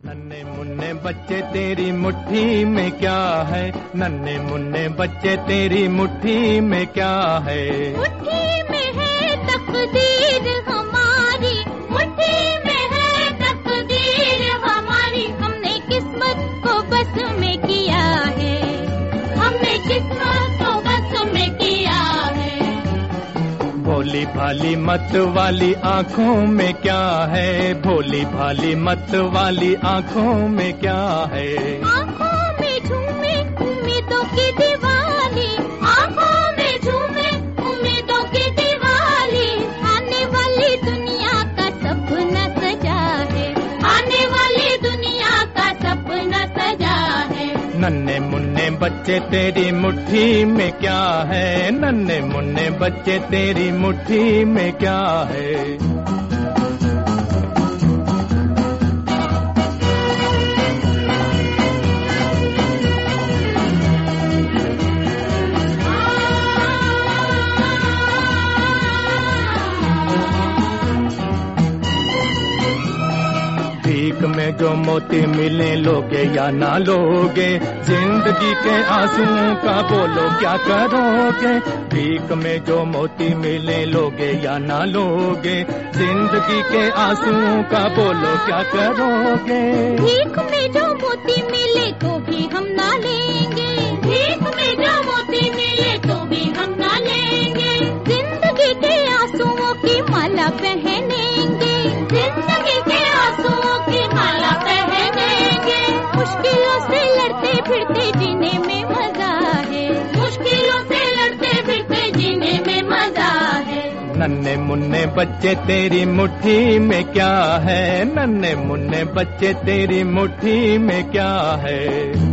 नन्हे मुन्ने बच्चे तेरी मुट्ठी में क्या है, नन्हे मुन्ने बच्चे तेरी मुट्ठी में क्या है। मुट्ठी में है तकदीर हमारी, मुट्ठी में है तकदीर हमारी। हमने किस्मत को बस में किया है, हमने किस्मत को बस में किया है। भोली भाली मत वाली आँखों में क्या है, भोली भाली मत वाली आँखों में क्या है। आँखों में झूमे उम्मीदों की दिवाली, आँखों में झूमे उम्मीदों की दिवाली। आने वाली दुनिया का सपना सजा है, आने वाली दुनिया का सपना सजा है। नन्हे मुन्ने बच्चे तेरी मुट्ठी में क्या है, नन्हे मुन्ने बच्चे तेरी मुट्ठी में क्या है। भीख में जो मोती मिले लोगे या ना लोगे, जिंदगी के आंसुओं का बोलो क्या करोगे। भीख में जो मोती मिले लोगे या ना लोगे, जिंदगी के आंसुओं का बोलो क्या करोगे। भीख में जो मोती मिले तो भी हम ना लेंगे, भीख में जो मोती मिले तो भी हम ना लेंगे। जिंदगी के आंसुओं की माला पहनेंगे, जिंदगी के आंसुओं की माला पहनेंगे। मुश्किलों से लड़ते फिरते जीने में मजा है, मुश्किलों से लड़ते फिरते जीने में मजा है। नन्हे मुन्ने बच्चे तेरी मुट्ठी में क्या है, नन्हे मुन्ने बच्चे तेरी मुट्ठी में क्या है।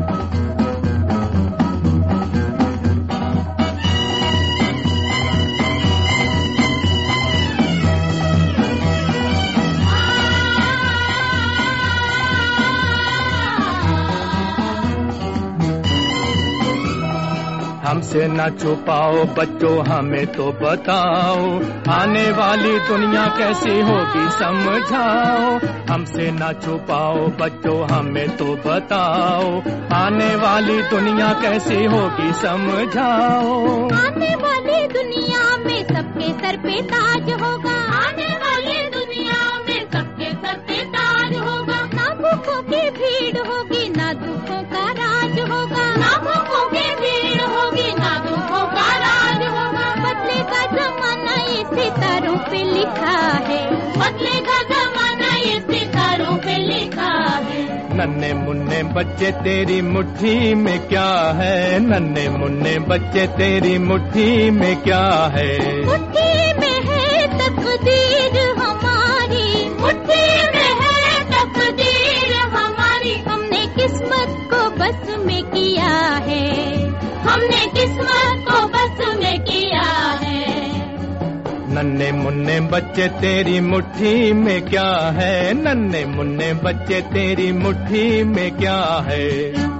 हमसे न छुपाओ बच्चों हमें तो बताओ, आने वाली दुनिया कैसी होगी समझाओ। हमसे न छुपाओ बच्चों हमें तो बताओ, आने वाली दुनिया कैसी होगी समझाओ। आने वाली दुनिया में सबके सर पे ताज होगा, आने वाली दुनिया में सबके सर पे ताज होगा। ना भूखों की भीड़ होगी ना दुखों का राज होगा, ना भूखों की भीड़ होगी ना दुखों का राज होगा। बदलेगा जमाना ये सितारों पे लिखा है, बदलेगा जमाना ये सितारों पे लिखा है। नन्हे मुन्ने बच्चे तेरी मुट्ठी में क्या है, नन्हे मुन्ने बच्चे तेरी मुट्ठी में क्या है। मुट्ठी में है तकदीर हमारी, मुट्ठी में है तकदीर हमारी। हमने किस्मत को बस में किया है, हमने किस्मत को बस में किया है। नन्हे मुन्ने बच्चे तेरी मुट्ठी में क्या है, नन्हे मुन्ने बच्चे तेरी मुट्ठी में क्या है।